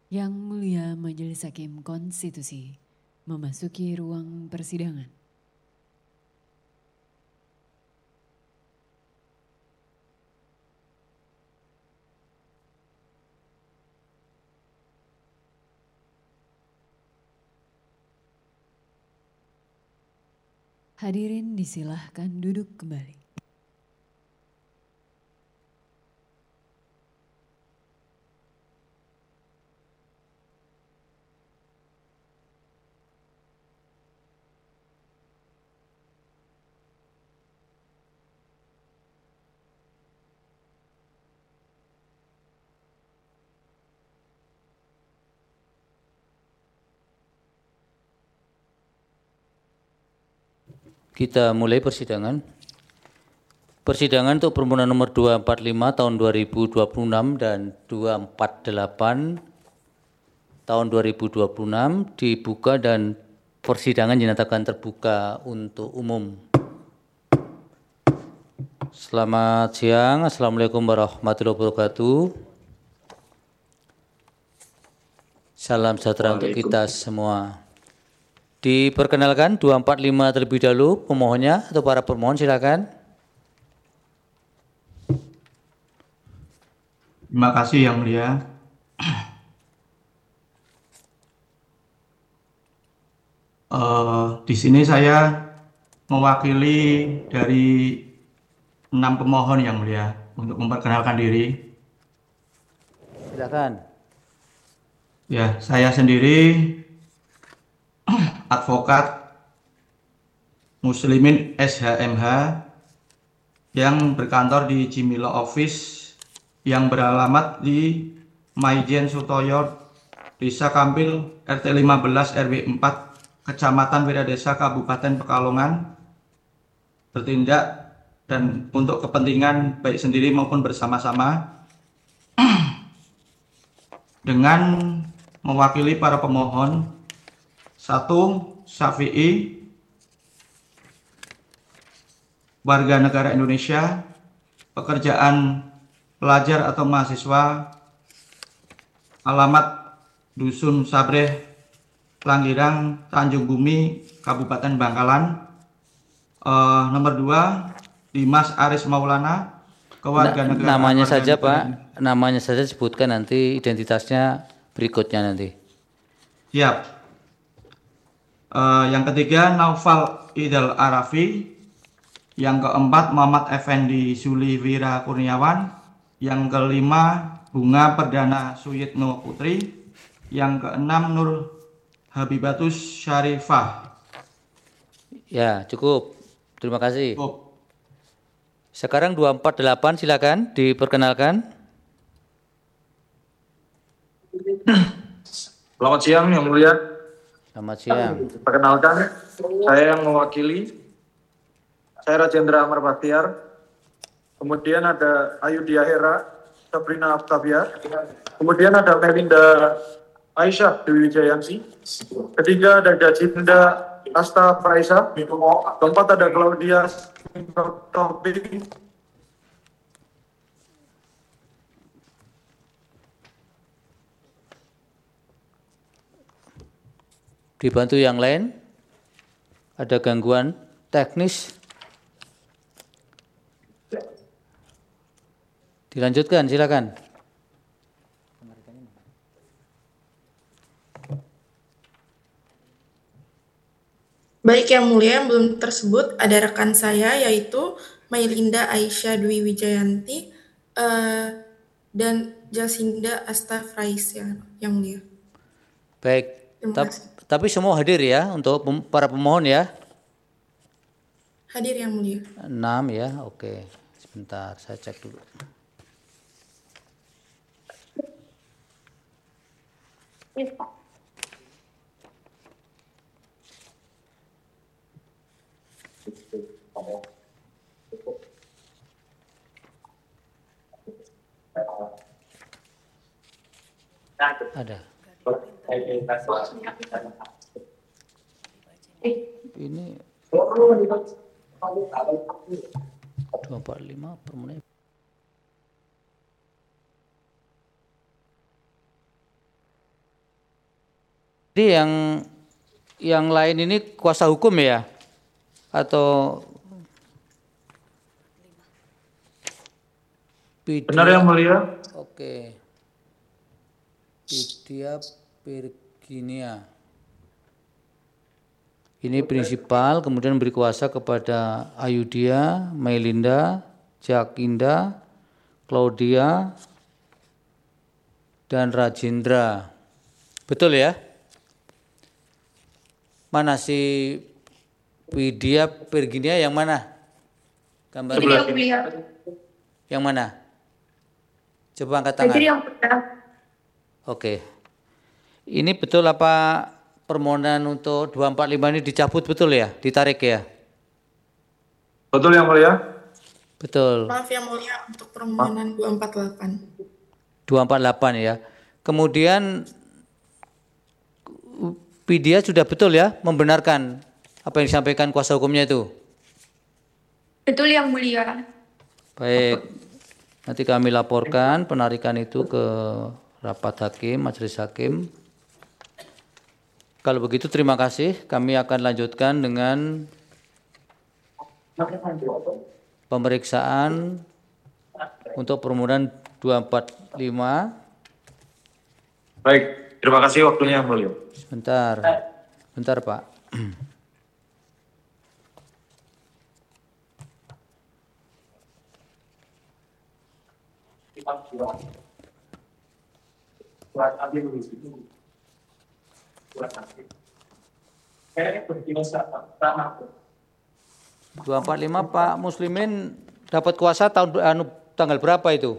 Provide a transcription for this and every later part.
Yang Mulia Majelis Hakim Konstitusi memasuki ruang persidangan. Hadirin disilahkan duduk kembali. Kita mulai persidangan. Persidangan untuk permohonan nomor 245 tahun 2026 dan 248 tahun 2026 dibuka dan persidangan dinyatakan terbuka untuk umum. Selamat siang, Assalamualaikum warahmatullahi wabarakatuh. Salam sejahtera untuk kita semua. Diperkenalkan 245 terlebih dahulu pemohonnya atau para pemohon silakan. Terima kasih Yang Mulia. Di sini saya mewakili dari 6 pemohon Yang Mulia untuk memperkenalkan diri. Silakan. Ya, saya sendiri advokat Muslimin SHMH yang berkantor di Jimmy Law Office yang beralamat di Maijen Sutoyo, Desa Kampil, RT 15 RW 4, Kecamatan Wiradesa, Kabupaten Pekalongan, bertindak dan untuk kepentingan baik sendiri maupun bersama-sama dengan mewakili para pemohon. 1. Syafi'i, warga negara Indonesia, pekerjaan pelajar atau mahasiswa, alamat Dusun Sabreh, Pelangirang, Tanjung Bumi, Kabupaten Bangkalan. Nomor 2, Dimas Aris Maulana, kewarganegaraan. Namanya saja Pak, namanya saja sebutkan, nanti identitasnya berikutnya nanti. Siap. Yang ketiga, Naufal Idal Arafi. Yang keempat, Muhammad Effendi Suli Wira Kurniawan. Yang kelima, Bunga Perdana Suyitno Putri. Yang keenam, Nur Habibatus Syarifah. Ya, cukup. Terima kasih. Cukup. Sekarang 248 silakan diperkenalkan. Selamat siang Yang Mulia. Selamat siang. Perkenalkan, saya yang mewakili. Saya Rajendra Amar Bahtiar. Kemudian ada Ayu Diahera, Sabrina Octavia. Kemudian ada Melinda Aisyah Dewi Wijayanti. Ketiga ada Dacinda Asta Praisa. Keempat ada Claudia Topik. Dibantu yang lain? Ada gangguan teknis? Dilanjutkan, silakan. Baik Yang Mulia, yang belum tersebut ada rekan saya yaitu Melinda Aisyah Dwi Wijayanti dan Jacinda Asta Fraisa, Yang Mulia. Baik, tapi semua hadir ya untuk para pemohon ya? Hadir Yang Mulia. 6 ya, oke. Sebentar, saya cek dulu. Ada. Ini 245 per menit. Jadi yang lain ini kuasa hukum ya? Atau Benar Yang Mulia. Oke. Widya Virginia. Ini prinsipal, kemudian beri kuasa kepada Ayudia, Mailinda, Jakinda, Claudia, dan Rajendra. Betul ya? Mana si Widya Virginia yang mana? Gambar Yang Mulia. yang mana? Coba angkat tangan. Yang Mulia. Oke. Ini betul apa permohonan untuk 245 ini dicabut betul ya? Ditarik ya? Betul Yang Mulia. Betul. Maaf Yang Mulia untuk permohonan 248. 248 ya. Kemudian Widya sudah betul ya membenarkan apa yang disampaikan kuasa hukumnya itu? Betul Yang Mulia. Baik. Nanti kami laporkan penarikan itu ke rapat hakim, majelis hakim. Kalau begitu terima kasih. Kami akan lanjutkan dengan pemeriksaan untuk permohonan 245. Baik, terima kasih waktunya Yang Mulia. Sebentar Pak. Dua 245 Pak Muslimin dapat kuasa tanggal berapa itu?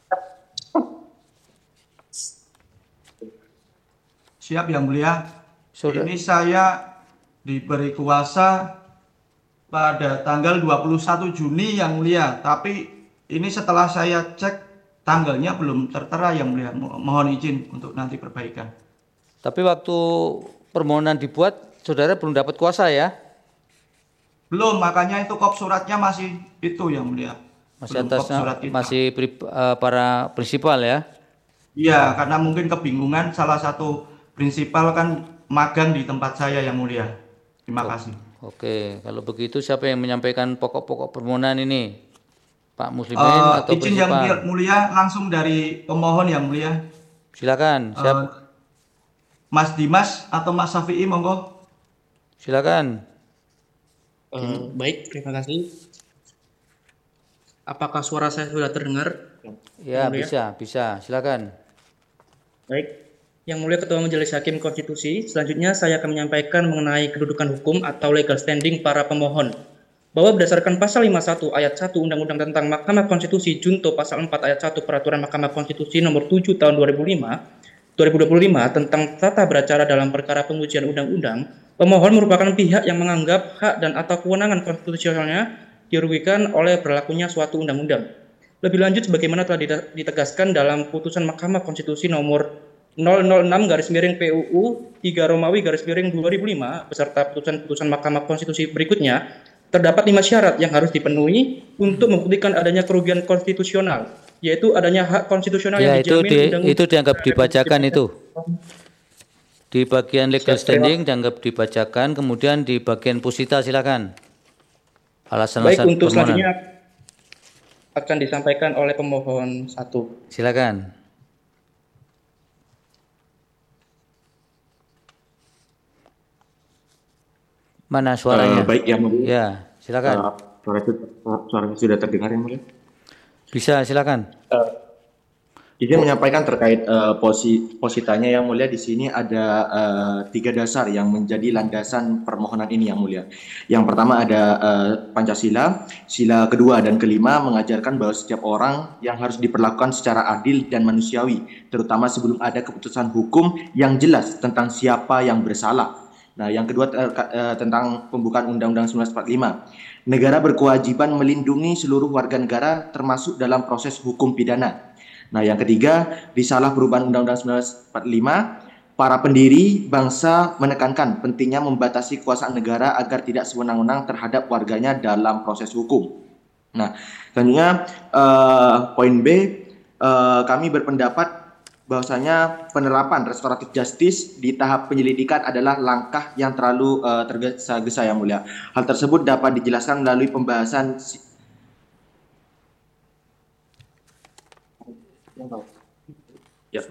Siap Yang Mulia. Sudah. Ini saya diberi kuasa pada tanggal 21 Juni Yang Mulia. Tapi ini setelah saya cek tanggalnya belum tertera Yang Mulia. Mohon izin untuk nanti perbaikan. Tapi waktu permohonan dibuat, saudara belum dapat kuasa ya? Belum, makanya itu kop suratnya masih itu Yang Mulia. Masih Belum kop atasnya, surat kita. masih para prinsipal ya? Iya, karena mungkin kebingungan salah satu prinsipal kan magang di tempat saya Yang Mulia. Terima kasih. Oke, kalau begitu siapa yang menyampaikan pokok-pokok permohonan ini? Pak Muslimin atau izin prinsipal? Yang Mulia langsung dari pemohon Yang Mulia. Silakan, Mas Dimas atau Mas Syafi'i monggo. silakan. Baik, terima kasih. Apakah suara saya sudah terdengar? Ya, Yang Mulia? bisa. Silakan. Baik. Yang Mulia Ketua Majelis Hakim Konstitusi, selanjutnya saya akan menyampaikan mengenai kedudukan hukum atau legal standing para pemohon. Bahwa berdasarkan pasal 51 ayat 1 Undang-Undang tentang Mahkamah Konstitusi junto pasal 4 ayat 1 Peraturan Mahkamah Konstitusi nomor 7 tahun 2025 tentang tata beracara dalam perkara pengujian undang-undang, pemohon merupakan pihak yang menganggap hak dan atau kewenangan konstitusionalnya dirugikan oleh berlakunya suatu undang-undang. Lebih lanjut sebagaimana telah ditegaskan dalam putusan Mahkamah Konstitusi nomor 006/PUU 3/2005 beserta putusan Mahkamah Konstitusi berikutnya, terdapat 5 syarat yang harus dipenuhi untuk membuktikan adanya kerugian konstitusional, yaitu adanya hak konstitusional Ya, yang dijamin itu dianggap dibacakan itu. Di bagian legal standing dianggap dibacakan, kemudian di bagian pusita silakan. Alasan-alasan Baik, untuk permohonan. selanjutnya akan disampaikan oleh pemohon 1. Silakan. Mana suaranya? Baik Yang Mulia. Ya, silakan. Suaranya sudah terdengar Yang Mulia. Bisa, silakan. Izin menyampaikan terkait positanya Yang Mulia. Di sini ada 3 dasar yang menjadi landasan permohonan ini Yang Mulia. Yang pertama ada Pancasila, sila kedua dan kelima mengajarkan bahwa setiap orang yang harus diperlakukan secara adil dan manusiawi, terutama sebelum ada keputusan hukum yang jelas tentang siapa yang bersalah. Nah, yang kedua tentang pembukaan Undang-Undang 1945. Negara berkewajiban melindungi seluruh warga negara termasuk dalam proses hukum pidana. Nah, yang ketiga, risalah perubahan Undang-Undang 1945, para pendiri bangsa menekankan pentingnya membatasi kekuasaan negara agar tidak sewenang-wenang terhadap warganya dalam proses hukum. Nah, selanjutnya poin B, kami berpendapat bahwasanya penerapan restoratif justice di tahap penyelidikan adalah langkah yang terlalu tergesa-gesa yang mulia. Hal tersebut dapat dijelaskan melalui pembahasan Ya.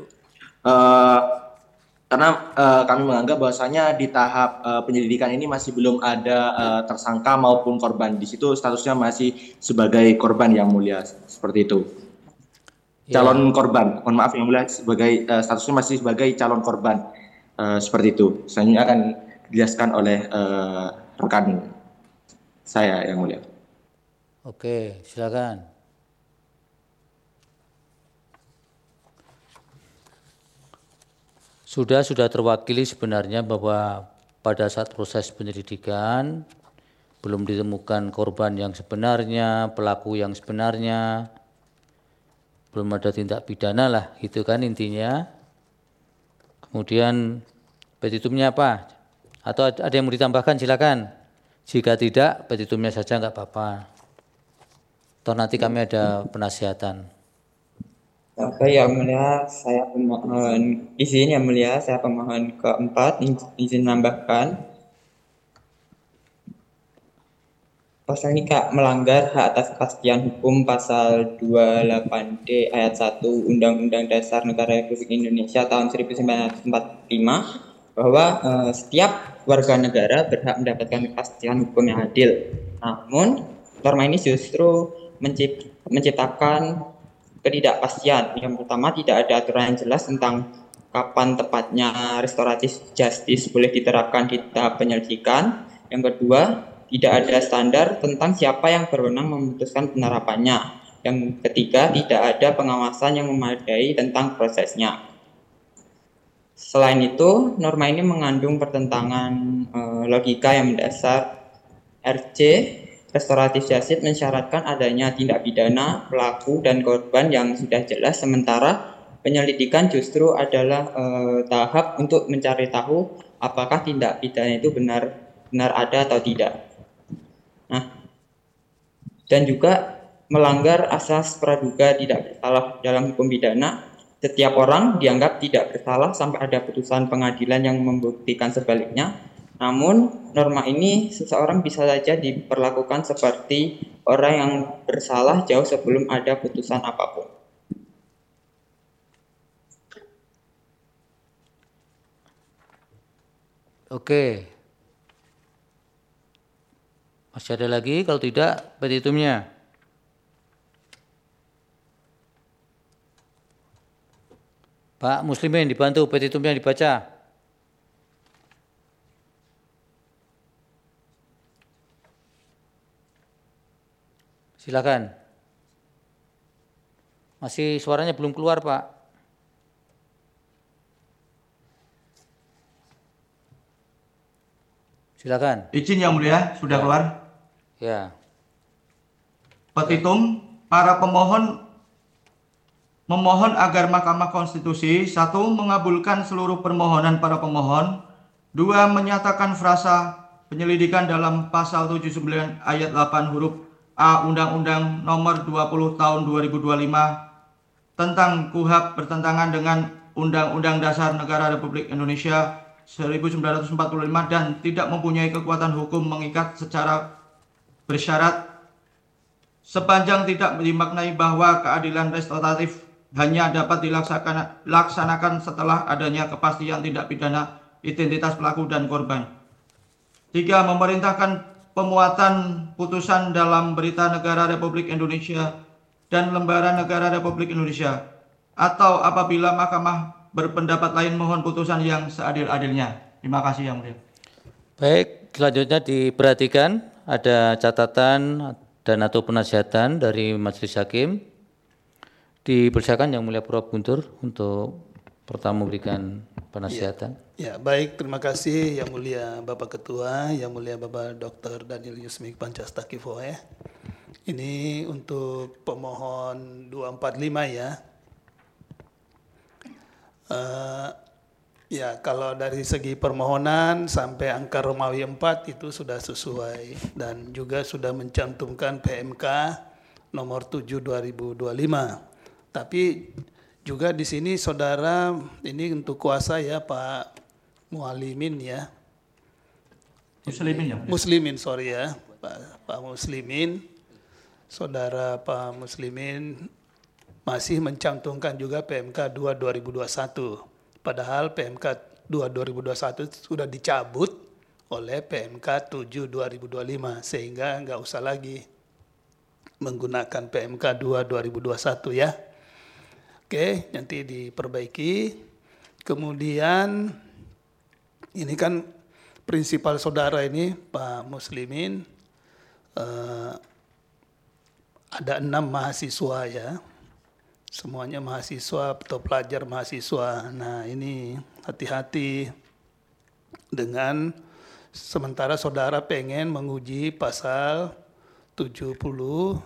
Karena kami menganggap bahwasanya di tahap penyelidikan ini masih belum ada tersangka maupun korban. Di situ statusnya masih sebagai korban yang mulia, seperti itu. Calon korban, mohon maaf yang mulia, sebagai statusnya masih sebagai calon korban, seperti itu. Selanjutnya akan dijelaskan oleh rekan saya yang mulia. Oke, silakan. Sudah terwakili sebenarnya bahwa pada saat proses penyelidikan belum ditemukan korban yang sebenarnya, pelaku yang sebenarnya, belum ada tindak pidana lah, itu kan intinya. Kemudian petitumnya apa? Atau ada yang mau ditambahkan, silakan. Jika tidak, petitumnya saja enggak apa-apa. Atau nanti kami ada penasihatan. Oke, yang mulia, saya pemohon izin yang mulia, saya pemohon keempat izin menambahkan pasal ini melanggar hak atas kepastian hukum pasal 28D ayat 1 Undang-Undang Dasar Negara Republik Indonesia tahun 1945 bahwa setiap warga negara berhak mendapatkan kepastian hukum yang adil. Namun norma ini justru menciptakan ketidakpastian. Yang pertama, tidak ada aturan yang jelas tentang kapan tepatnya restoratif justice boleh diterapkan di tahap penyelidikan. Yang kedua, tidak ada standar tentang siapa yang berwenang memutuskan penerapannya. Yang ketiga, tidak ada pengawasan yang memadai tentang prosesnya. Selain itu, norma ini mengandung pertentangan logika yang mendasar. RJ restoratif justice mensyaratkan adanya tindak pidana, pelaku, dan korban yang sudah jelas, sementara penyelidikan justru adalah tahap untuk mencari tahu apakah tindak pidana itu benar ada atau tidak. Nah, dan juga melanggar asas praduga tidak bersalah dalam hukum pidana. Setiap orang dianggap tidak bersalah sampai ada putusan pengadilan yang membuktikan sebaliknya. Namun, norma ini seseorang bisa saja diperlakukan seperti orang yang bersalah jauh sebelum ada putusan apapun. Oke. Masih ada lagi? Kalau tidak, petitumnya. Pak Muslimin, dibantu petitumnya dibaca. Silakan. Masih suaranya belum keluar, Pak. Silakan. Izin yang mulia, sudah keluar. Ya. Petitum, para pemohon memohon agar Mahkamah Konstitusi 1. Mengabulkan seluruh permohonan para pemohon, 2. Menyatakan frasa penyelidikan dalam pasal 79 ayat 8 huruf A Undang-Undang Nomor 20 Tahun 2025 tentang KUHP bertentangan dengan Undang-Undang Dasar Negara Republik Indonesia 1945 dan tidak mempunyai kekuatan hukum mengikat secara bersyarat, sepanjang tidak dimaknai bahwa keadilan restoratif hanya dapat dilaksanakan setelah adanya kepastian tindak pidana identitas pelaku dan korban. 3. Memerintahkan pemuatan putusan dalam Berita Negara Republik Indonesia dan Lembaran Negara Republik Indonesia, atau apabila Mahkamah berpendapat lain mohon putusan yang seadil-adilnya. Terima kasih yang mulia. Baik, selanjutnya diperhatikan ada catatan dan atau penasihatan dari Majelis Hakim. Dipersilakan yang mulia Prof. Guntur untuk pertama memberikan penasihatan. Ya, baik, terima kasih yang mulia Bapak Ketua, yang mulia Bapak Dr. Daniel Yusmik Pancastakifo ya. Ini untuk pemohon 245 ya. Ya, kalau dari segi permohonan sampai angka Romawi 4 itu sudah sesuai dan juga sudah mencantumkan PMK nomor 7 2025. Tapi Juga di sini saudara, ini untuk kuasa ya Pak Mualimin ya. Muslimin ya. Muslimin, sorry ya, Pak Muslimin, saudara Pak Muslimin masih mencantumkan juga PMK 2 2021. Padahal PMK 2 2021 sudah dicabut oleh PMK 7 2025 sehingga nggak usah lagi menggunakan PMK 2 2021 ya. Oke, nanti diperbaiki. Kemudian ini kan prinsipal saudara ini Pak Muslimin ada 6 mahasiswa ya. Semuanya mahasiswa atau pelajar mahasiswa. Nah ini hati-hati dengan sementara saudara pengen menguji pasal 79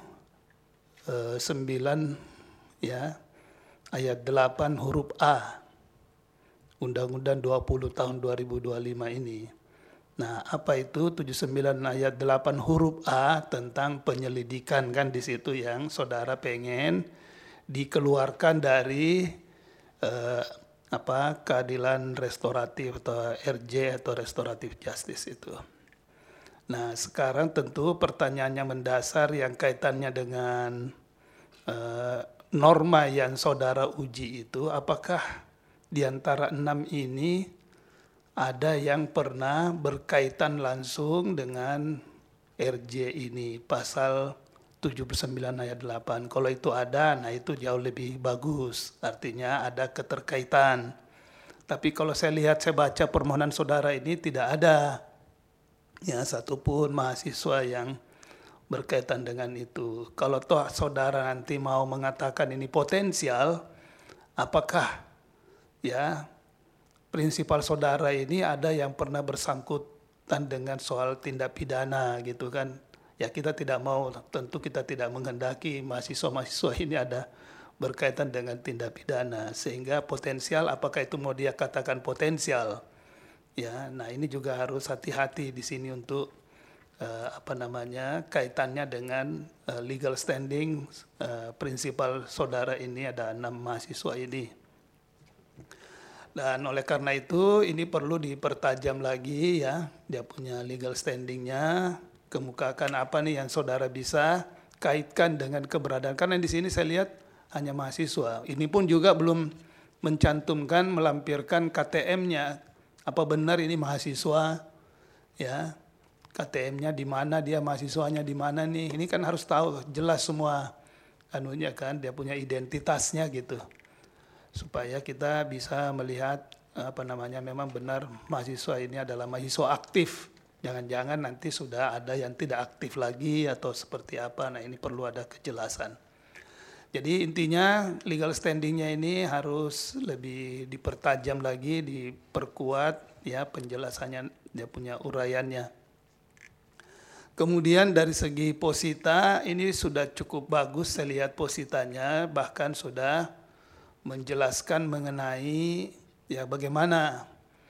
ya ayat 8 huruf A Undang-Undang 20 tahun 2025 ini. Nah, apa itu 79 ayat 8 huruf A tentang penyelidikan kan di situ yang saudara pengen dikeluarkan dari keadilan restoratif atau RJ atau restoratif justice itu. Nah, sekarang tentu pertanyaannya mendasar yang kaitannya dengan norma yang saudara uji itu, apakah di antara 6 ini ada yang pernah berkaitan langsung dengan RJ ini, pasal 79 ayat 8. Kalau itu ada, nah itu jauh lebih bagus. Artinya ada keterkaitan. Tapi kalau saya lihat, saya baca permohonan saudara ini tidak ada ya satupun mahasiswa yang berkaitan dengan itu. Kalau toh saudara nanti mau mengatakan ini potensial, apakah ya prinsipal saudara ini ada yang pernah bersangkutan dengan soal tindak pidana gitu kan? Ya kita tidak mau, tentu kita tidak menghendaki mahasiswa-mahasiswa ini ada berkaitan dengan tindak pidana, sehingga potensial, apakah itu mau dia katakan potensial ya. Nah ini juga harus hati-hati di sini untuk kaitannya dengan legal standing prinsipal saudara ini, ada 6 mahasiswa ini. Dan oleh karena itu ini perlu dipertajam lagi ya, dia punya legal standingnya, kemukakan apa nih yang saudara bisa kaitkan dengan keberadaan. Karena di sini saya lihat hanya mahasiswa. Ini pun juga belum mencantumkan, melampirkan KTM-nya. Apa benar ini mahasiswa? Ya, KTM-nya di mana, dia mahasiswanya di mana nih? Ini kan harus tahu jelas semua anunya kan, dia punya identitasnya gitu. Supaya kita bisa melihat memang benar mahasiswa ini adalah mahasiswa aktif. Jangan-jangan nanti sudah ada yang tidak aktif lagi atau seperti apa. Nah ini perlu ada kejelasan. Jadi intinya legal standingnya ini harus lebih dipertajam lagi, diperkuat ya penjelasannya, dia punya uraiannya. Kemudian dari segi posita ini sudah cukup bagus, saya lihat positanya bahkan sudah menjelaskan mengenai ya bagaimana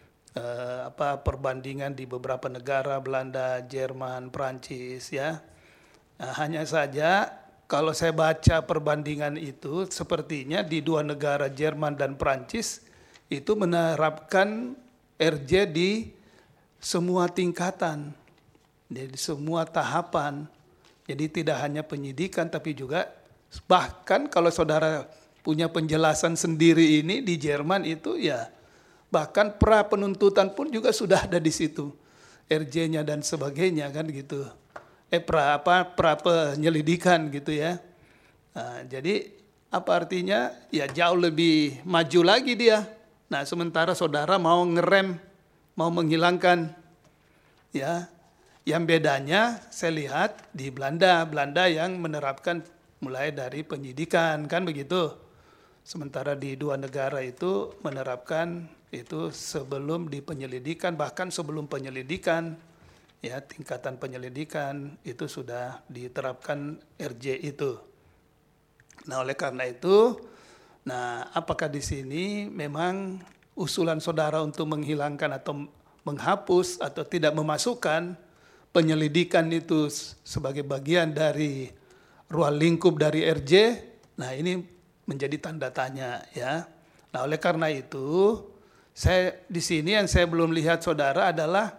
perbandingan di beberapa negara, Belanda, Jerman, Prancis ya. Nah, hanya saja kalau saya baca perbandingan itu sepertinya di 2 negara Jerman dan Prancis itu menerapkan RJ di semua tingkatan, jadi semua tahapan. Jadi tidak hanya penyidikan tapi juga bahkan kalau saudara punya penjelasan sendiri ini di Jerman itu ya bahkan pra penuntutan pun juga sudah ada di situ RJ-nya dan sebagainya kan gitu. Pra penyelidikan gitu ya. Nah, jadi apa artinya? Ya jauh lebih maju lagi dia. Nah, sementara saudara mau ngerem, mau menghilangkan ya. Yang bedanya saya lihat di Belanda yang menerapkan mulai dari penyidikan kan begitu. Sementara di 2 negara itu menerapkan itu sebelum di penyelidikan, bahkan sebelum penyelidikan ya tingkatan penyelidikan itu sudah diterapkan RJ itu. Nah oleh karena itu, nah apakah di sini memang usulan saudara untuk menghilangkan atau menghapus atau tidak memasukkan penyelidikan itu sebagai bagian dari ruang lingkup dari RJ? Nah ini menjadi tanda tanya ya. Nah, oleh karena itu saya di sini yang saya belum lihat saudara adalah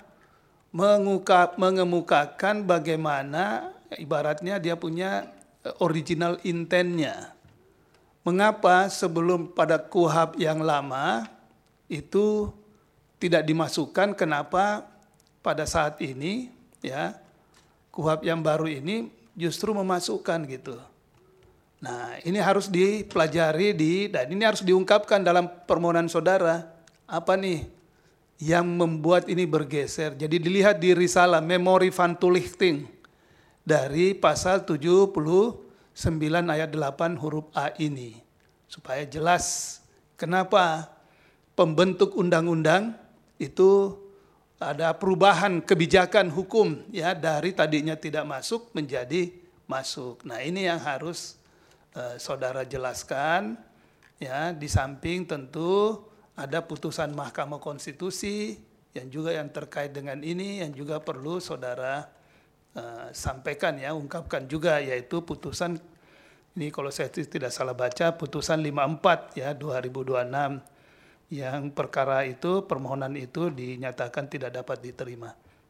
mengemukakan bagaimana ibaratnya dia punya original intentnya. Mengapa sebelum pada KUHP yang lama itu tidak dimasukkan, kenapa pada saat ini ya KUHP yang baru ini justru memasukkan gitu. Nah, ini harus dipelajari dan ini harus diungkapkan dalam permohonan saudara. Apa nih yang membuat ini bergeser? Jadi dilihat di risalah Memori van Toelichting dari pasal 79 ayat 8 huruf A ini. Supaya jelas kenapa pembentuk undang-undang itu ada perubahan kebijakan hukum ya dari tadinya tidak masuk menjadi masuk. Nah, ini yang harus saudara jelaskan ya, di samping tentu ada putusan Mahkamah Konstitusi yang juga yang terkait dengan ini yang juga perlu saudara sampaikan ya, ungkapkan juga, yaitu putusan ini kalau saya tidak salah baca putusan 54 ya 2026 yang perkara itu permohonan itu dinyatakan tidak dapat diterima.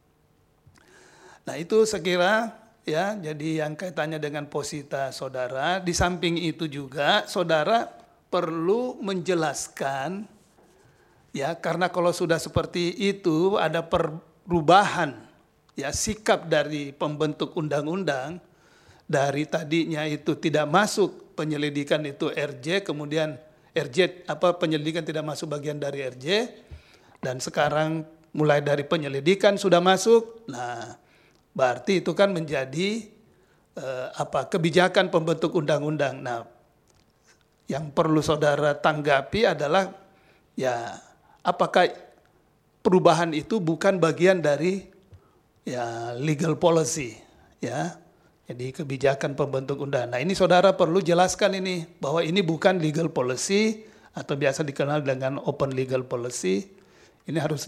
Nah, itu saya kira ya, jadi yang kaitannya dengan posita saudara. Di samping itu juga saudara perlu menjelaskan ya, karena kalau sudah seperti itu ada perubahan ya sikap dari pembentuk undang-undang, dari tadinya itu tidak masuk penyelidikan itu RJ, kemudian RJ penyelidikan tidak masuk bagian dari RJ, dan sekarang mulai dari penyelidikan sudah masuk. Nah, berarti itu kan menjadi kebijakan pembentuk undang-undang. Nah, yang perlu saudara tanggapi adalah ya apakah perubahan itu bukan bagian dari ya legal policy ya. Jadi kebijakan pembentuk undang. Nah, ini saudara perlu jelaskan ini bahwa ini bukan legal policy atau biasa dikenal dengan open legal policy. Ini harus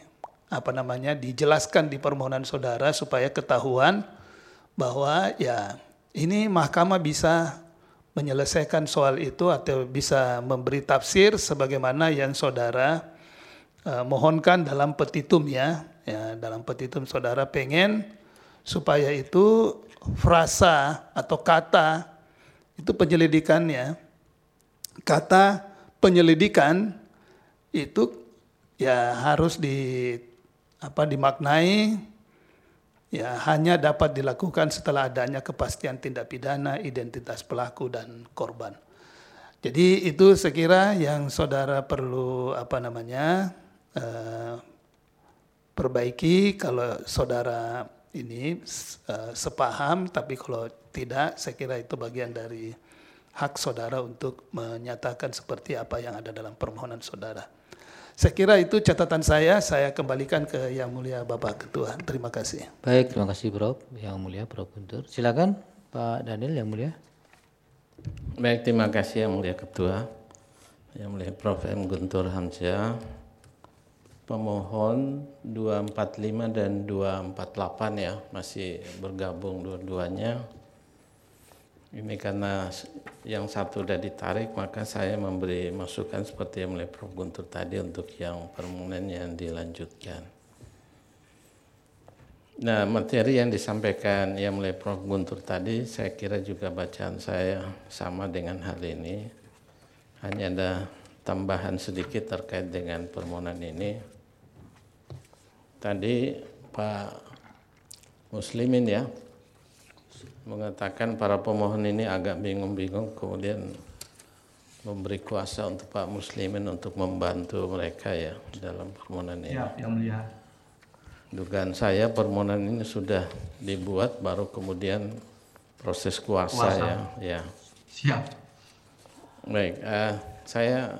dijelaskan di permohonan saudara supaya ketahuan bahwa ya ini mahkamah bisa menyelesaikan soal itu atau bisa memberi tafsir sebagaimana yang saudara mohonkan dalam petitum ya. Ya, dalam petitum saudara pengen supaya itu frasa atau kata itu penyelidikannya, kata penyelidikan itu ya harus dimaknai ya hanya dapat dilakukan setelah adanya kepastian tindak pidana, identitas pelaku dan korban. Jadi itu saya kira yang saudara perlu perbaiki kalau saudara ini sepaham, tapi kalau tidak saya kira itu bagian dari hak saudara untuk menyatakan seperti apa yang ada dalam permohonan saudara. Saya kira itu catatan saya kembalikan ke Yang Mulia Bapak Ketua. Terima kasih. Baik, terima kasih Prof. Yang Mulia Prof. Guntur. Silakan Pak Daniel Yang Mulia. Baik, terima kasih Yang Mulia Ketua. Yang Mulia Prof. M. Guntur Hamzah. Pemohon 245 dan 248 ya, masih bergabung dua-duanya. Ini karena yang satu sudah ditarik, maka saya memberi masukan seperti yang oleh Prof. Guntur tadi untuk yang permohonan yang dilanjutkan. Nah, materi yang disampaikan yang oleh Prof. Guntur tadi, saya kira juga bacaan saya sama dengan hal ini. Hanya ada tambahan sedikit terkait dengan permohonan ini. Tadi Pak Muslimin ya mengatakan para pemohon ini agak bingung-bingung, kemudian memberi kuasa untuk Pak Muslimin untuk membantu mereka ya dalam permohonan ini. Siap, Yang Mulia. Dugaan saya permohonan ini sudah dibuat baru kemudian proses kuasa. Ya. Siap. Baik, saya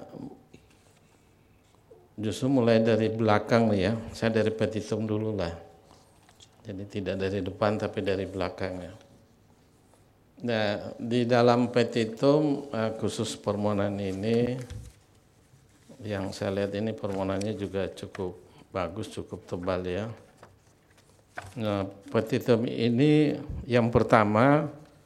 justru mulai dari belakang ya, saya dari petitum dulu lah. Jadi tidak dari depan tapi dari belakang ya. Nah, di dalam petitum khusus permohonan ini, yang saya lihat ini permohonannya juga cukup bagus, cukup tebal ya. Nah, petitum ini yang pertama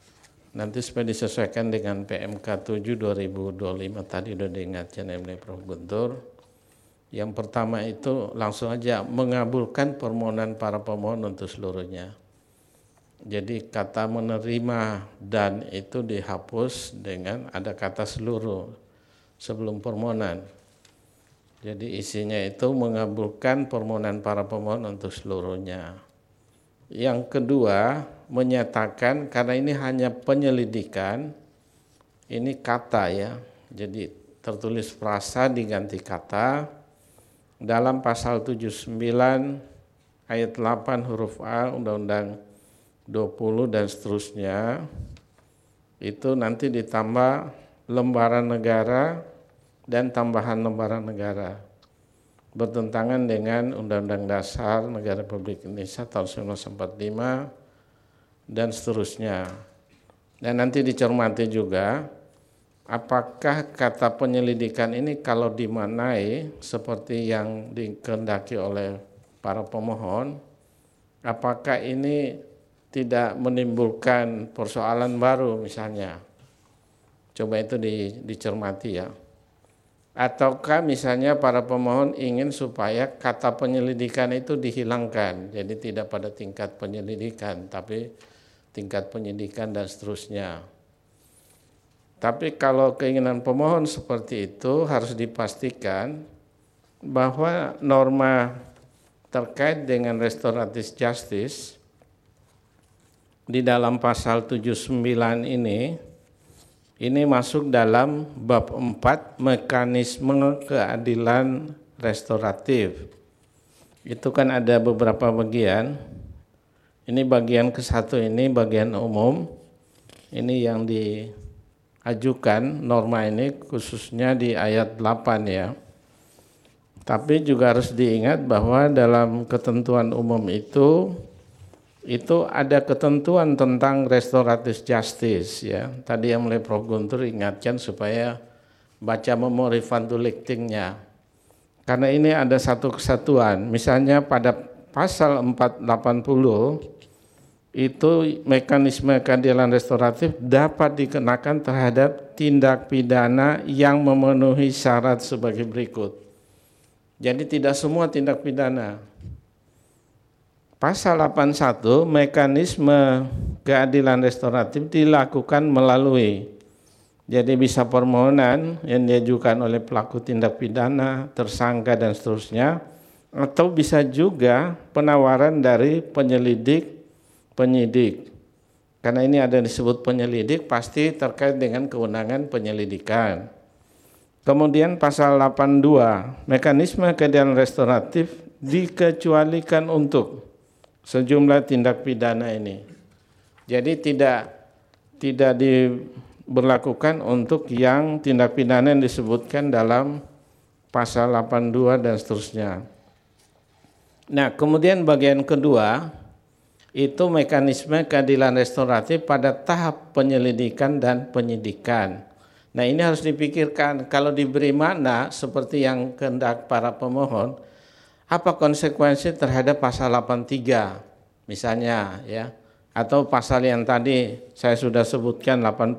nanti supaya disesuaikan dengan PMK 7 2025 tadi udah diingatkan oleh Prof. Guntur. Yang pertama itu langsung aja mengabulkan permohonan para pemohon untuk seluruhnya. Jadi kata menerima dan itu dihapus dengan ada kata seluruh sebelum permohonan. Jadi isinya itu mengabulkan permohonan para pemohon untuk seluruhnya. Yang kedua, menyatakan karena ini hanya penyelidikan, ini kata ya, jadi tertulis frasa diganti kata dalam pasal 79 ayat 8 huruf A Undang-Undang 20 dan seterusnya, itu nanti ditambah lembaran negara dan tambahan lembaran negara. Bertentangan dengan Undang-Undang Dasar Negara Republik Indonesia tahun 1945 dan seterusnya. Dan nanti dicermati juga apakah kata penyelidikan ini kalau dimaknai seperti yang dikehendaki oleh para pemohon, apakah ini tidak menimbulkan persoalan baru misalnya. Coba itu dicermati ya. Ataukah misalnya para pemohon ingin supaya kata penyelidikan itu dihilangkan, jadi tidak pada tingkat penyelidikan, tapi tingkat penyidikan dan seterusnya. Tapi kalau keinginan pemohon seperti itu harus dipastikan bahwa norma terkait dengan restoratif justice di dalam pasal 79 ini masuk dalam bab 4 mekanisme keadilan restoratif. Itu kan ada beberapa bagian. Ini bagian ke-1 ini bagian umum. Ini yang diajukan norma ini khususnya di ayat 8 ya. Tapi juga harus diingat bahwa dalam ketentuan umum itu ada ketentuan tentang restoratif justice ya. Tadi yang mulai Prof. Guntur ingatkan supaya baca memori fantuliktingnya. Karena ini ada satu kesatuan. Misalnya pada pasal 480 itu mekanisme keadilan restoratif dapat dikenakan terhadap tindak pidana yang memenuhi syarat sebagai berikut. Jadi tidak semua tindak pidana. Pasal 81 mekanisme keadilan restoratif dilakukan melalui, jadi bisa permohonan yang diajukan oleh pelaku tindak pidana, tersangka dan seterusnya, atau bisa juga penawaran dari penyidik. Karena ini ada disebut penyelidik pasti terkait dengan kewenangan penyelidikan. Kemudian pasal 82 mekanisme keadilan restoratif dikecualikan untuk sejumlah tindak pidana ini. Jadi tidak diberlakukan untuk yang tindak pidana yang disebutkan dalam pasal 82 dan seterusnya. Nah, kemudian bagian kedua itu mekanisme keadilan restoratif pada tahap penyelidikan dan penyidikan. Nah, ini harus dipikirkan kalau diberi makna seperti yang kehendak para pemohon, apa konsekuensi terhadap pasal 83 misalnya ya, atau pasal yang tadi saya sudah sebutkan 80,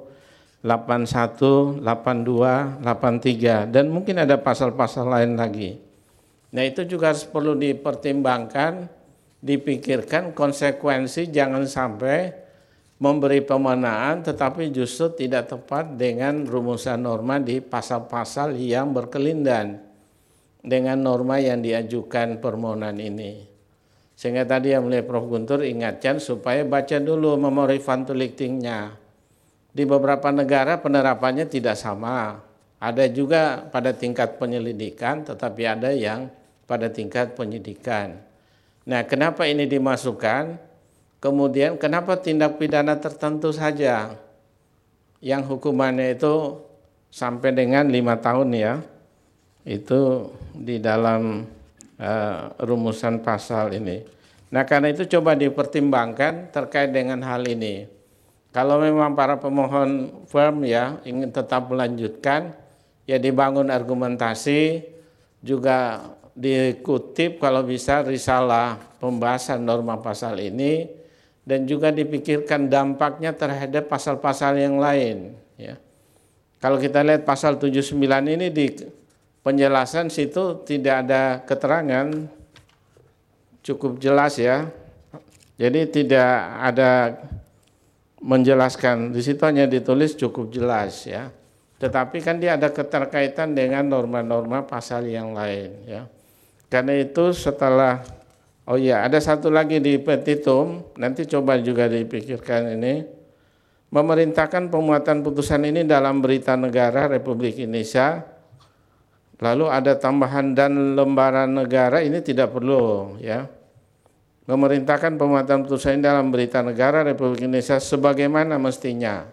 81, 82, 83 dan mungkin ada pasal-pasal lain lagi. Nah, itu juga harus perlu dipertimbangkan, dipikirkan konsekuensi jangan sampai memberi pemenaan tetapi justru tidak tepat dengan rumusan norma di pasal-pasal yang berkelindan dengan norma yang diajukan permohonan ini. Sehingga tadi yang mulai Prof. Guntur ingatkan supaya baca dulu memori fantuliktingnya. Di beberapa negara penerapannya tidak sama. Ada juga pada tingkat penyelidikan tetapi ada yang pada tingkat penyidikan. Nah, kenapa ini dimasukkan? Kemudian kenapa tindak pidana tertentu saja yang hukumannya itu sampai dengan 5 tahun ya. Itu di dalam rumusan pasal ini. Nah, karena itu coba dipertimbangkan terkait dengan hal ini. Kalau memang para pemohon firm ya ingin tetap melanjutkan, ya dibangun argumentasi, juga dikutip kalau bisa risalah pembahasan norma pasal ini, dan juga dipikirkan dampaknya terhadap pasal-pasal yang lain. Ya. Kalau kita lihat pasal 79 ini di penjelasan situ tidak ada keterangan, cukup jelas ya. Jadi tidak ada menjelaskan, di situ hanya ditulis cukup jelas ya. Tetapi kan dia ada keterkaitan dengan norma-norma pasal yang lain ya. Karena itu setelah ada satu lagi di petitum, nanti coba juga dipikirkan ini, memerintahkan pemuatan putusan ini dalam berita negara Republik Indonesia. Lalu ada tambahan dan lembaran negara, ini tidak perlu ya. Memerintahkan pemuatan putusan ini dalam berita negara Republik Indonesia sebagaimana mestinya.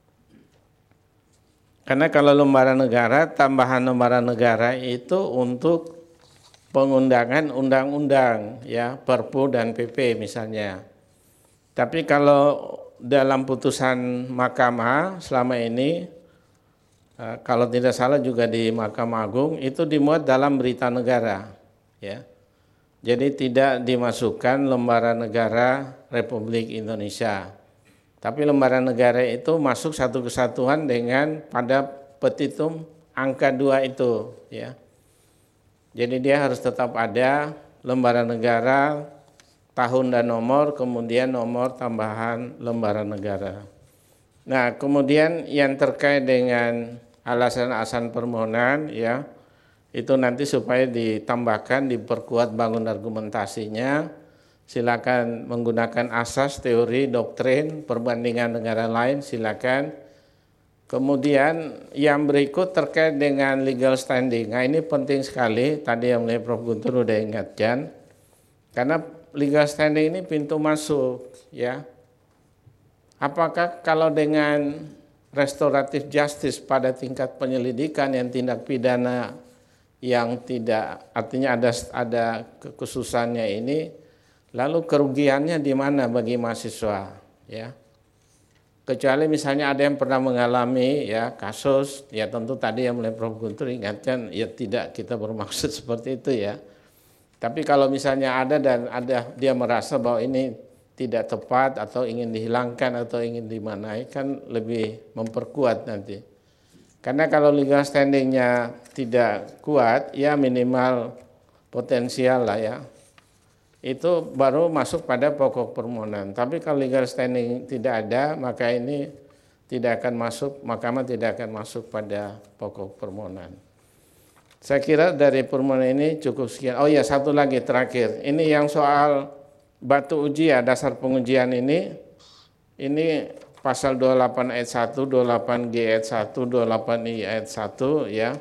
Karena kalau lembaran negara, tambahan lembaran negara itu untuk pengundangan undang-undang ya, Perpu dan PP misalnya. Tapi kalau dalam putusan mahkamah selama ini, kalau tidak salah juga di Mahkamah Agung, itu dimuat dalam berita negara ya. Jadi tidak dimasukkan lembaran negara Republik Indonesia. Tapi lembaran negara itu masuk satu kesatuan dengan pada petitum angka 2 itu ya. Jadi dia harus tetap ada lembaran negara, tahun dan nomor, kemudian nomor tambahan lembaran negara. Nah, kemudian yang terkait dengan alasan-alasan permohonan ya, itu nanti supaya ditambahkan, diperkuat bangun argumentasinya, silakan menggunakan asas, teori, doktrin, perbandingan negara lain, silakan. Kemudian yang berikut terkait dengan legal standing. Nah ini penting sekali, tadi yang oleh Prof. Guntur udah ingatkan. Karena legal standing ini pintu masuk ya. Apakah kalau dengan restoratif justice pada tingkat penyelidikan yang tindak pidana yang tidak, artinya ada kekhususannya ini, lalu kerugiannya di mana bagi mahasiswa ya. Kecuali misalnya ada yang pernah mengalami ya kasus, ya tentu tadi yang oleh Prof. Guntur ingatkan, ya tidak kita bermaksud seperti itu ya. Tapi kalau misalnya ada dan ada dia merasa bahwa ini tidak tepat atau ingin dihilangkan atau ingin dimanai, kan lebih memperkuat nanti. Karena kalau legal standingnya tidak kuat, ya minimal potensial lah ya. Itu baru masuk pada pokok permohonan. Tapi kalau legal standing tidak ada, maka ini tidak akan masuk, mahkamah tidak akan masuk pada pokok permohonan. Saya kira dari permohonan ini cukup sekian. Oh ya, satu lagi terakhir. Ini yang soal batu uji ya, dasar pengujian ini pasal 28 ayat 1, 28G ayat 1, 28I ayat 1 ya,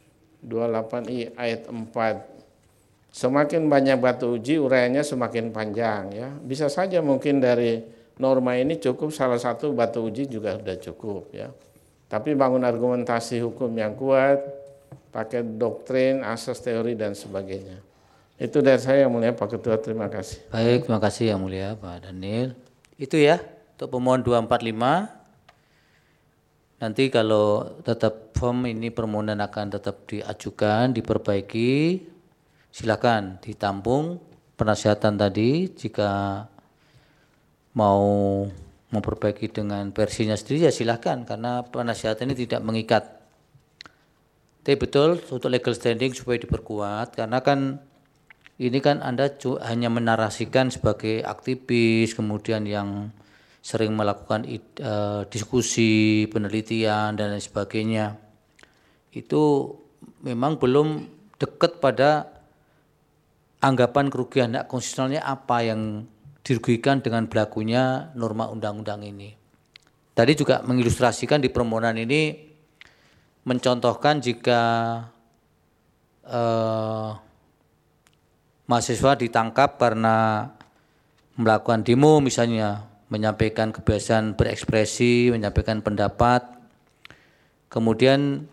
28I ayat 4. Semakin banyak batu uji, uraiannya semakin panjang ya. Bisa saja mungkin dari norma ini cukup salah satu batu uji juga sudah cukup ya. Tapi bangun argumentasi hukum yang kuat, pakai doktrin, asas teori dan sebagainya. Itu dari saya yang mulia Pak Ketua, terima kasih. Baik, terima kasih yang mulia Pak Daniel. Itu ya untuk pemohon 245. Nanti kalau tetap firm ini permohonan akan tetap diajukan, diperbaiki. Silakan ditampung penasihatan tadi, jika mau memperbaiki dengan versinya sendiri ya silakan, karena penasihatan ini tidak mengikat. Tapi betul untuk legal standing supaya diperkuat, karena kan ini kan Anda hanya menarasikan sebagai aktivis, kemudian yang sering melakukan diskusi, penelitian dan lain sebagainya. Itu memang belum dekat pada anggapan kerugian hak konstitusionalnya apa yang dirugikan dengan berlakunya norma undang-undang ini. Tadi juga mengilustrasikan di permohonan ini, mencontohkan jika mahasiswa ditangkap karena melakukan demo misalnya, menyampaikan kebebasan berekspresi, menyampaikan pendapat, kemudian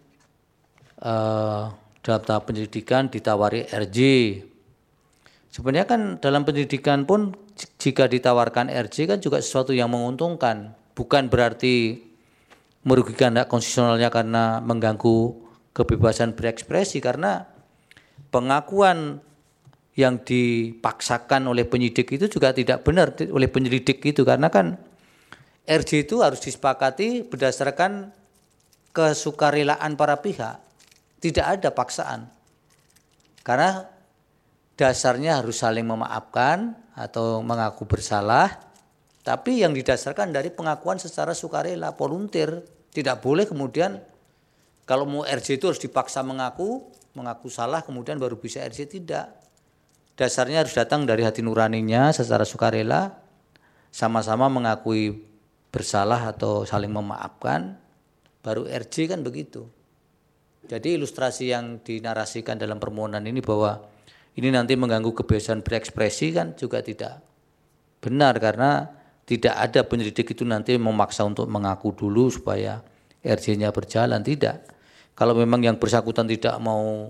dalam tahap penyelidikan ditawari RJ. Sebenarnya kan dalam pendidikan pun jika ditawarkan RJ kan juga sesuatu yang menguntungkan, bukan berarti merugikan hak konstitusionalnya karena mengganggu kebebasan berekspresi, karena pengakuan yang dipaksakan oleh penyidik itu juga tidak benar oleh penyelidik itu, karena kan RJ itu harus disepakati berdasarkan kesukarelaan para pihak, tidak ada paksaan. Karena dasarnya harus saling memaafkan atau mengaku bersalah, tapi yang didasarkan dari pengakuan secara sukarela, volunteer. Tidak boleh kemudian kalau mau RJ itu harus dipaksa mengaku salah kemudian baru bisa RJ, tidak. Dasarnya harus datang dari hati nuraninya secara sukarela, sama-sama mengakui bersalah atau saling memaafkan, baru RJ, kan begitu. Jadi ilustrasi yang dinarasikan dalam permohonan ini bahwa ini nanti mengganggu kebebasan berekspresi kan juga tidak benar, karena tidak ada penyelidik itu nanti memaksa untuk mengaku dulu supaya RJ-nya berjalan, tidak. Kalau memang yang bersangkutan tidak mau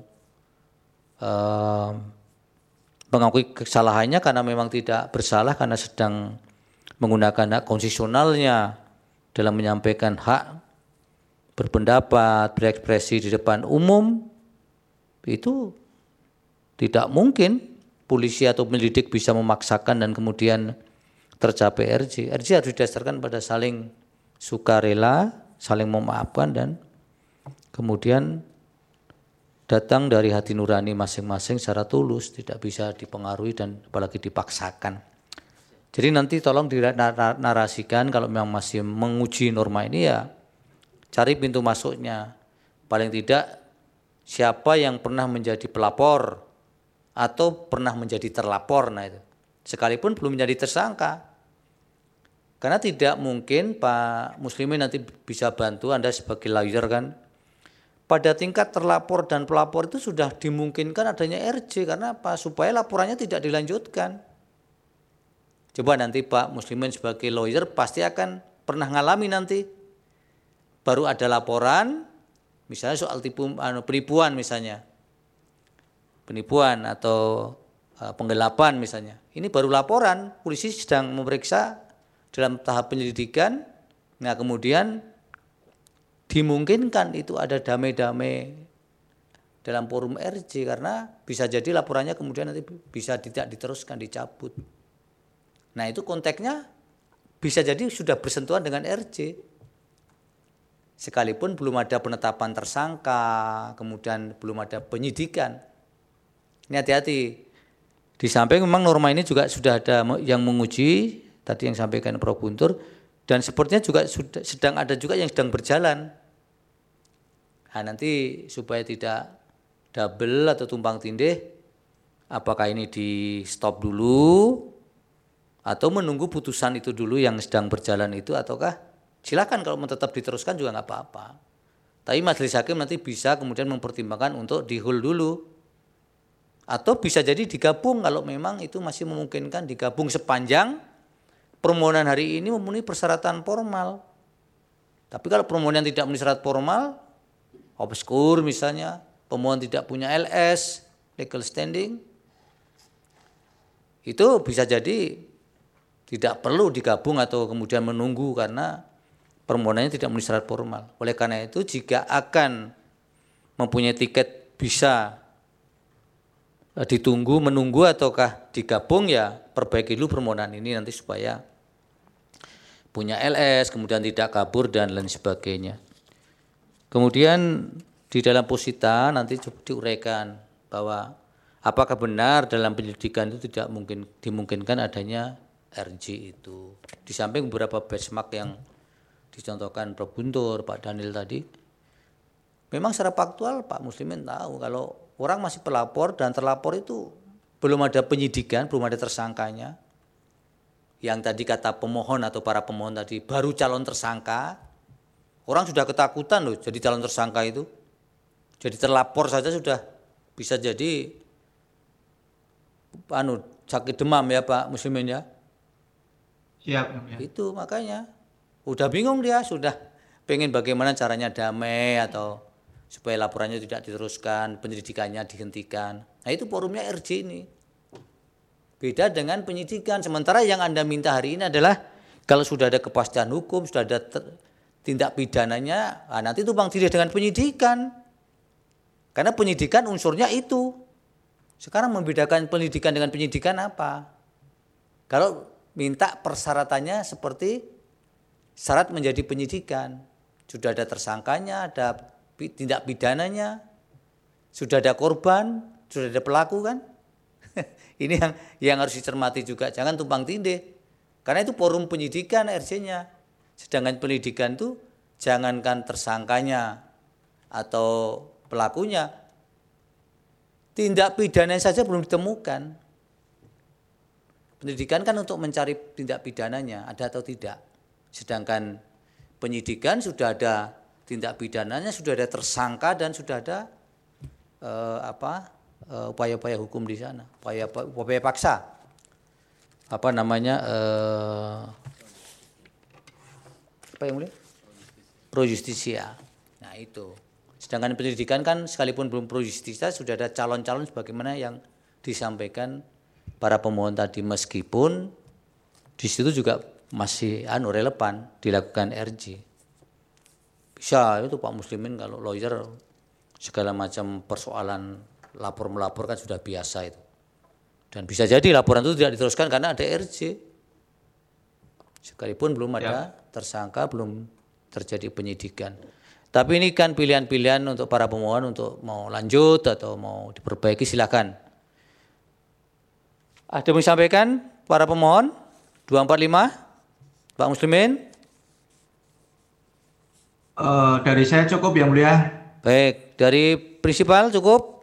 mengakui kesalahannya karena memang tidak bersalah, karena sedang menggunakan hak konstitusionalnya dalam menyampaikan hak berpendapat, berekspresi di depan umum, itu tidak mungkin polisi atau penyelidik bisa memaksakan dan kemudian tercapai RJ. RJ harus didasarkan pada saling sukarela, saling memaafkan, dan kemudian datang dari hati nurani masing-masing secara tulus, tidak bisa dipengaruhi dan apalagi dipaksakan. Jadi nanti tolong dinarasikan kalau memang masih menguji norma ini, ya cari pintu masuknya. Paling tidak siapa yang pernah menjadi pelapor atau pernah menjadi terlapor, nah itu. Sekalipun belum menjadi tersangka. Karena tidak mungkin Pak Muslimin nanti bisa bantu Anda sebagai lawyer kan. Pada tingkat terlapor dan pelapor itu sudah dimungkinkan adanya RJ, karena apa? Supaya laporannya tidak dilanjutkan. Coba nanti Pak Muslimin sebagai lawyer pasti akan pernah ngalami nanti. Baru ada laporan, misalnya soal penipuan misalnya. Penipuan atau penggelapan misalnya. Ini baru laporan, polisi sedang memeriksa dalam tahap penyelidikan. Nah kemudian dimungkinkan itu ada damai-damai dalam forum RJ, karena bisa jadi laporannya kemudian nanti bisa tidak diteruskan, dicabut. Nah itu konteksnya bisa jadi sudah bersentuhan dengan RJ. Sekalipun belum ada penetapan tersangka, kemudian belum ada penyidikan. Ini hati-hati. Di samping memang norma ini juga sudah ada yang menguji, tadi yang sampaikan Prof. Guntur, dan sepertinya juga sedang ada juga yang sedang berjalan. Nah, nanti supaya tidak double atau tumpang tindih, apakah ini di stop dulu atau menunggu putusan itu dulu yang sedang berjalan itu, ataukah silakan kalau mau tetap diteruskan juga nggak apa-apa. Tapi majelis hakim nanti bisa kemudian mempertimbangkan untuk di-hold dulu. Atau bisa jadi digabung kalau memang itu masih memungkinkan, digabung sepanjang permohonan hari ini memenuhi persyaratan formal. Tapi kalau permohonan tidak memenuhi syarat formal, obskur misalnya, pemohon tidak punya LS, legal standing, itu bisa jadi tidak perlu digabung atau kemudian menunggu karena permohonannya tidak memenuhi syarat formal. Oleh karena itu jika akan mempunyai tiket bisa ditunggu, menunggu ataukah digabung, ya perbaiki dulu permohonan ini nanti supaya punya LS, kemudian tidak kabur dan lain sebagainya. Kemudian di dalam posita nanti diuraikan bahwa apakah benar dalam penyelidikan itu tidak mungkin dimungkinkan adanya RJ itu. Di samping beberapa benchmark yang dicontohkan Prof. Guntur, Pak Daniel tadi, memang secara faktual Pak Muslimin tahu kalau orang masih pelapor dan terlapor itu belum ada penyidikan, belum ada tersangkanya. Yang tadi kata pemohon atau para pemohon tadi baru calon tersangka, orang sudah ketakutan loh jadi calon tersangka itu. Jadi terlapor saja sudah bisa jadi sakit demam ya Pak Muslimin ya. Siap. Ya. Itu makanya udah bingung dia, sudah pengen bagaimana caranya damai atau supaya laporannya tidak diteruskan, penyelidikannya dihentikan. Nah itu forumnya RJ ini. Beda dengan penyidikan. Sementara yang Anda minta hari ini adalah kalau sudah ada kepastian hukum, sudah ada tindak pidananya, nah nanti tumpang tindih dengan penyidikan. Karena penyidikan unsurnya itu. Sekarang membedakan pendidikan dengan penyidikan apa? Kalau minta persyaratannya seperti syarat menjadi penyidikan, sudah ada tersangkanya, ada tindak pidananya, sudah ada korban, sudah ada pelaku kan? Ini yang harus dicermati juga, jangan tumpang tindih. Karena itu forum penyidikan RC-nya. Sedangkan pendidikan itu jangankan tersangkanya atau pelakunya, tindak pidana saja belum ditemukan. Pendidikan kan untuk mencari tindak pidananya, ada atau tidak. Sedangkan penyidikan sudah ada tindak pidananya, sudah ada tersangka dan sudah ada upaya-upaya hukum di sana, upaya paksa. Apa namanya? Apa yang mulia? Pro justisia. Nah itu. Sedangkan pendidikan kan sekalipun belum pro justisia sudah ada calon-calon sebagaimana yang disampaikan para pemohon tadi, meskipun di situ juga masih relevan dilakukan RJ. Bisa itu Pak Muslimin kalau lawyer segala macam persoalan lapor-melapor kan sudah biasa itu. Dan bisa jadi laporan itu tidak diteruskan karena ada RJ. Sekalipun belum ada tersangka, belum terjadi penyidikan. Tapi ini kan pilihan-pilihan untuk para pemohon untuk mau lanjut atau mau diperbaiki, silakan. Ada yang disampaikan para pemohon? 245, Pak Muslimin? Dari saya cukup yang mulia. Baik, dari prinsipal cukup?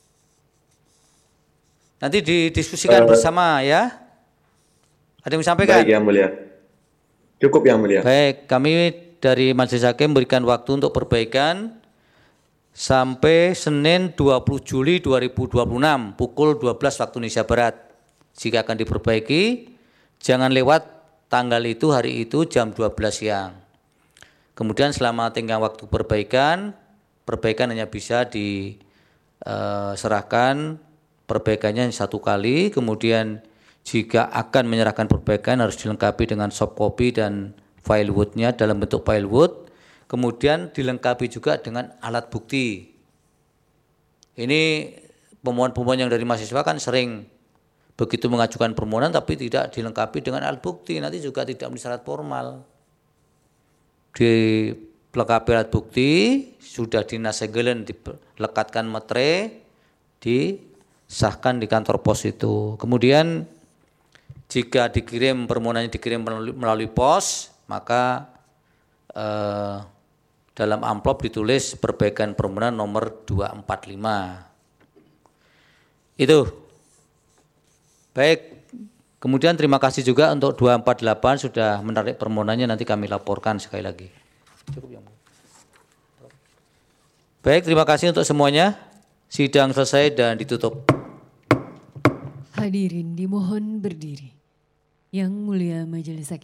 Nanti didiskusikan bersama ya. Ada yang disampaikan? Baik yang mulia. Cukup yang mulia. Baik, kami dari Majelis Hakim memberikan waktu untuk perbaikan sampai Senin 20 Juli 2026 pukul 12 waktu Indonesia Barat. Jika akan diperbaiki, jangan lewat tanggal itu, hari itu jam 12 siang. Kemudian selama tenggang waktu perbaikan hanya bisa diserahkan perbaikannya 1 kali. Kemudian jika akan menyerahkan perbaikan harus dilengkapi dengan soft copy dan filewood-nya dalam bentuk filewood, kemudian dilengkapi juga dengan alat bukti. Ini pemohon-pemohon yang dari mahasiswa kan sering begitu mengajukan permohonan tapi tidak dilengkapi dengan alat bukti, nanti juga tidak memenuhi syarat formal. Dilengkapi alat bukti, sudah dinasegelen, dilekatkan materai, disahkan di kantor pos itu. Kemudian jika dikirim permohonannya dikirim melalui pos, maka dalam amplop ditulis perbaikan permohonan nomor 245. Itu. Baik. Kemudian terima kasih juga untuk 248 sudah menarik permohonannya, nanti kami laporkan sekali lagi. Cukup yang baik, terima kasih untuk semuanya. Sidang selesai dan ditutup. Hadirin dimohon berdiri. Yang mulia Majelis Hakim